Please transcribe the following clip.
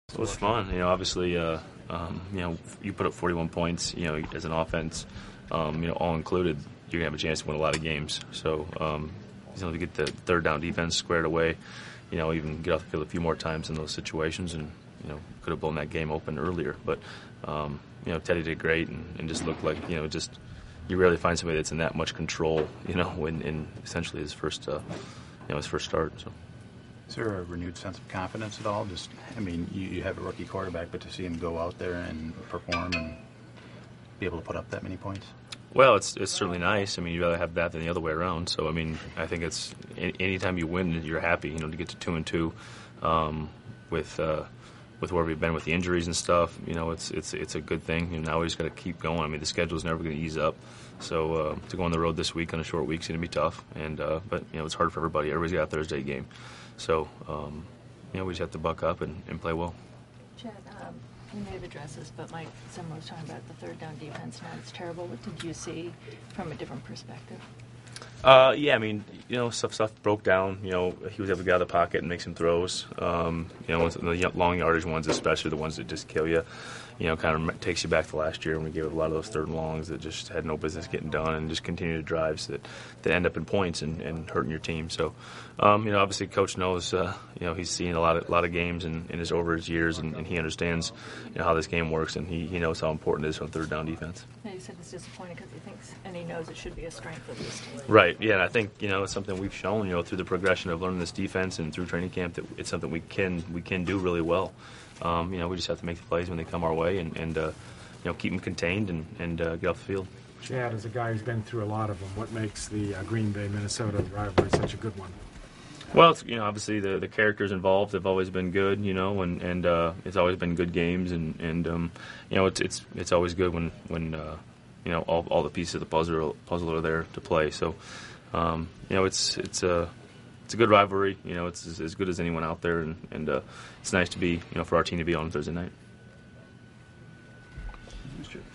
It was fun. Obviously, you put up 41 points, as an offense, all included, you're going to have a chance to win a lot of games. So, to get the third down defense squared away, even get off the field a few more times in those situations and, could have blown that game open earlier. But, Teddy did great and just looked like, you rarely find somebody that's in that much control, in essentially his first start. So. Is there a renewed sense of confidence at all? You have a rookie quarterback, but to see him go out there and perform and be able to put up that many points? Well, it's certainly nice. You'd rather have that than the other way around. So, I think it's anytime you win, you're happy, to get to 2-2 with where we've been with the injuries and stuff. It's a good thing. Now we just got to keep going. The schedule's never going to ease up. So to go on the road this week on a short week's going to be tough. But it's hard for everybody. Everybody's got a Thursday game. So, we just have to buck up and play well. Chad, you may have addressed this, but Mike Zimmer was talking about the third down defense now. It's terrible. What did you see from a different perspective? Stuff broke down. He was able to get out of the pocket and make some throws. The long yardage ones, especially the ones that just kill you, kind of takes you back to last year when we gave up a lot of those third and longs that just had no business getting done and just continued drives that end up in points and hurting your team. So, obviously, Coach knows, he's seen a lot of games over his years, and he understands, how this game works, and he knows how important it is on third down defense. Yeah, you said it's disappointing because he thinks, and he knows it should be a strength of this team. Right. Yeah, and I think it's something we've shown through the progression of learning this defense and through training camp that it's something we can do really well. We just have to make the plays when they come our way and keep them contained and get off the field. Chad, as a guy who's been through a lot of them, what makes the Green Bay-Minnesota rivalry such a good one? Well, obviously the characters involved have always been good, and it's always been good games, and it's always good when all the pieces of the puzzle are there to play. So, it's a good rivalry. It's as good as anyone out there, and it's nice to be, for our team to be on Thursday night. Sure.